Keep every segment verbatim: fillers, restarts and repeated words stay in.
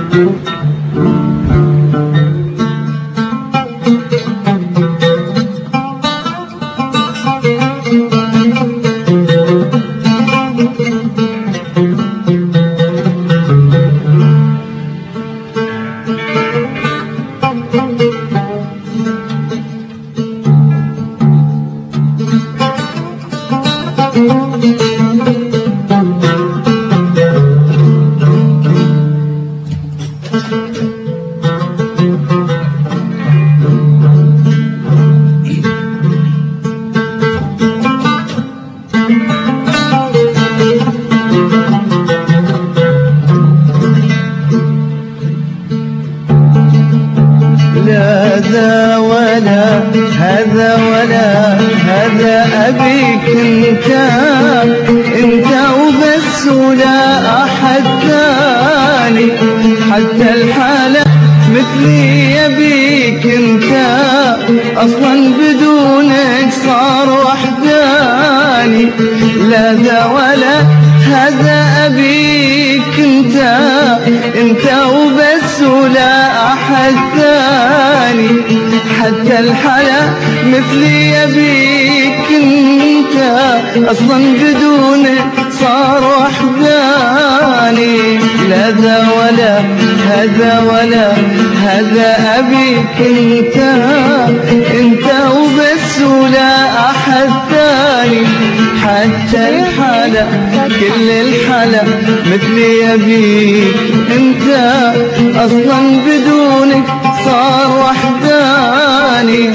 هذا ولا هذا ولا هذا أبيك انت انت وبس ولا أحد ثاني، حتى الحالة مثلي يبيك انت، أصلا بدونك صار وحداني. لا ذا ولا هذا أبيك انت انت وبس ولا أحد ثاني، حتى الحلا مثلي يبيك انت، أصلا بدونك صار وحداني. لا ذا ولا هذا ولا هذا أبيك انت انت وبس ولا أحد ثاني، حتى الحلا كل الحلا مثلي يبيك انت، أصلا بدونك صار وحداني.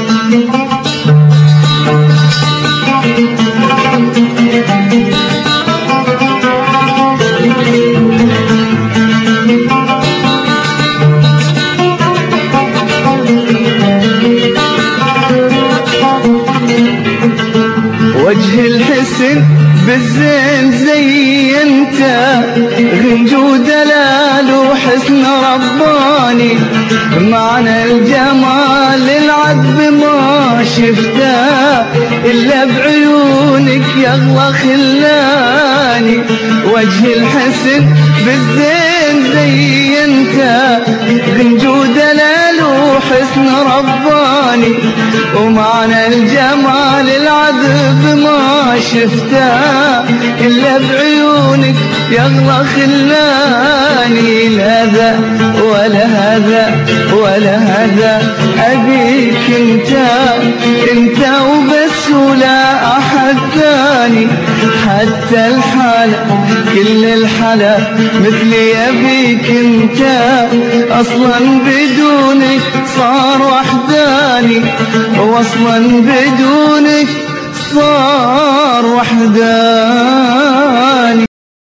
وجه الحسن بالزين زي انت، غنج ودلال وحسن رباني، معنى الجمال العذب ما شفته إلا بعيونك يغلى خلاني. وجه الحسن بالزين زي انت، غنج ودلال وحسن رباني، ومعنى الجمال العذب ما شفته إلا بعيونك يغلى خلاني. لا ذا ولا هذا ولا هذا أبيك انت انت وبس ولا أحد ثاني، حتى الحلا كل الحلا مثلي يبيك انت، أصلا بدونك صار وحداني، وأصلا بدونك صار وحداني.